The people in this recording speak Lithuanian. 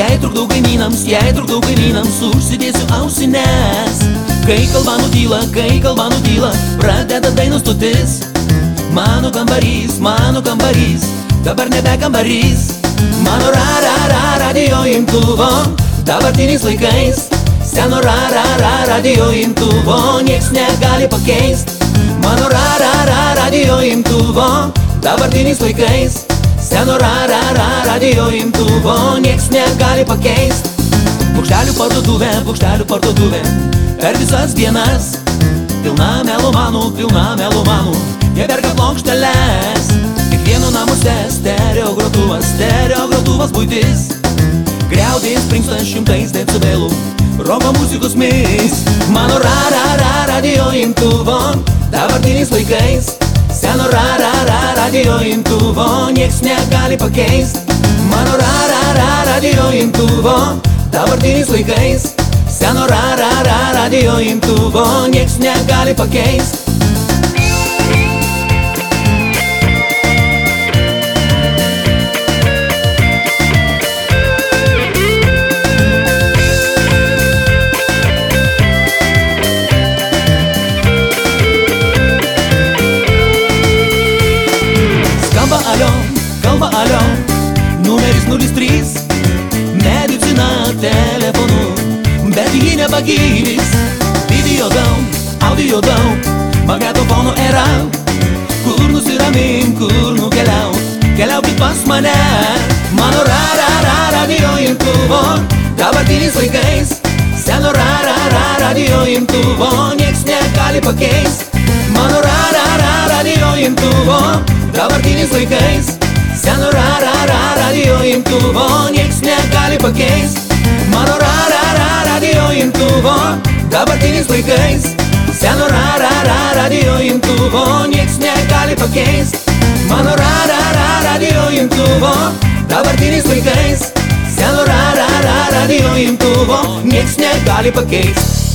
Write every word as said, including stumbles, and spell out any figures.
Jei trukdau kaimynams, jei trukdau kaimynams, užsidėsiu ausines. Kai kalba nutyla, kai kalba nutyla, pradeda dainos stotis. Mano kambarys, mano kambarys, dabar nebe kambarys. Mano ra ra ra radio imtuvo, dabartiniais laikais. Seno ra ra ra radio imtuvo, nieks negali pakeist. Mano ra ra ra radio imtuvo, dabartiniais laikais. Seno ra ra ra radio imtuvo, nieks negali pakeist. Paukštelių parduotuvė, paukštelių parduotuvė, per visas dienas. Pilna melomanų, pilna melomanų, jie perka plokšteles. Kiekvieno namuose stereo grotuvas, stereo grotuvas buitis. Griaudės springsta šimtais decibelų, roko muzikos mis. Mano ra ra ra radio imtuvo, dabartiniais laikais. Seno ra ra ra radio imtuvo, nieks negali pakeist. Mano ra ra ra radio imtuvo, dabartiniais laikais. Seno ra ra ra radio imtuvo, nieks negali pakeist. Skamba alio, kalba alio, numeris nulis trys. Medicina telefonu, bet ji nepagydys. Video daug, audio daug, magnetofonų era. Kur nusiramink, kur nukeliauk, keliaukit pas mane. Mano ra ra ra radio imtuvo, dabartiniais laikais. Seno ra ra ra radio imtuvo, nieks negali pakeist. Mano ra ra ra radio imtuvo, dabartiniais laikais. Seno ra ra ra radio imtuvo, nieks negali pakeist. Mano ra ra ra radio imtuvo, dabartiniais laikais. Seno ra ra ra radio imtuvo, nieks negali pakeist. Mano ra ra ra radio imtuvo, dabartiniais laikais. Seno ra ra ra radio imtuvo, nieks negali pakeist.